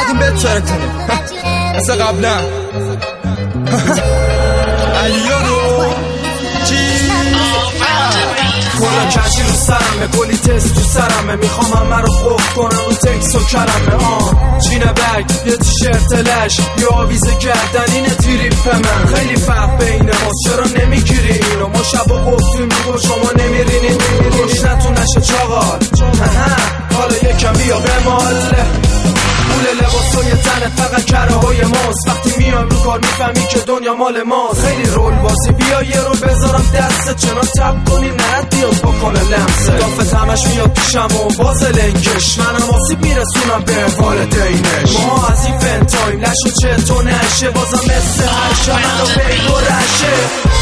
اومدیم بهتر کنیم مثل قبلا. علیو رو چی؟ کلا کشی رو سرمه، کلی تست تو سرمه، میخوام همه رو خوب کنم رو تکس و کلمه. جینه بگ، یه تیشرت لش، یه آویزه گردن، اینه تریپ من. خیلی فرق بین ما، چرا نمیگیری اینو؟ ما شب و گفتیم بگو شما نمیرینین، روشنتون نشه چاقال. حالا یکم بیا بمال، پول لباسای تنت فقط کره های ماست. وقتی میام رو کار میفهمی که دنیا مال ماست. خیلی رول بازی، بیا یه رول بذارم دستت، چنان تب کنیم نرد بیاد با کال لمسه. دافت همش میاد پیشم و باز لنگش، منم آسیب میرسونم به والدینش. ما از این فن تایم نشو چه تو نشه، بازم مثل هر شب منو بگو رشه.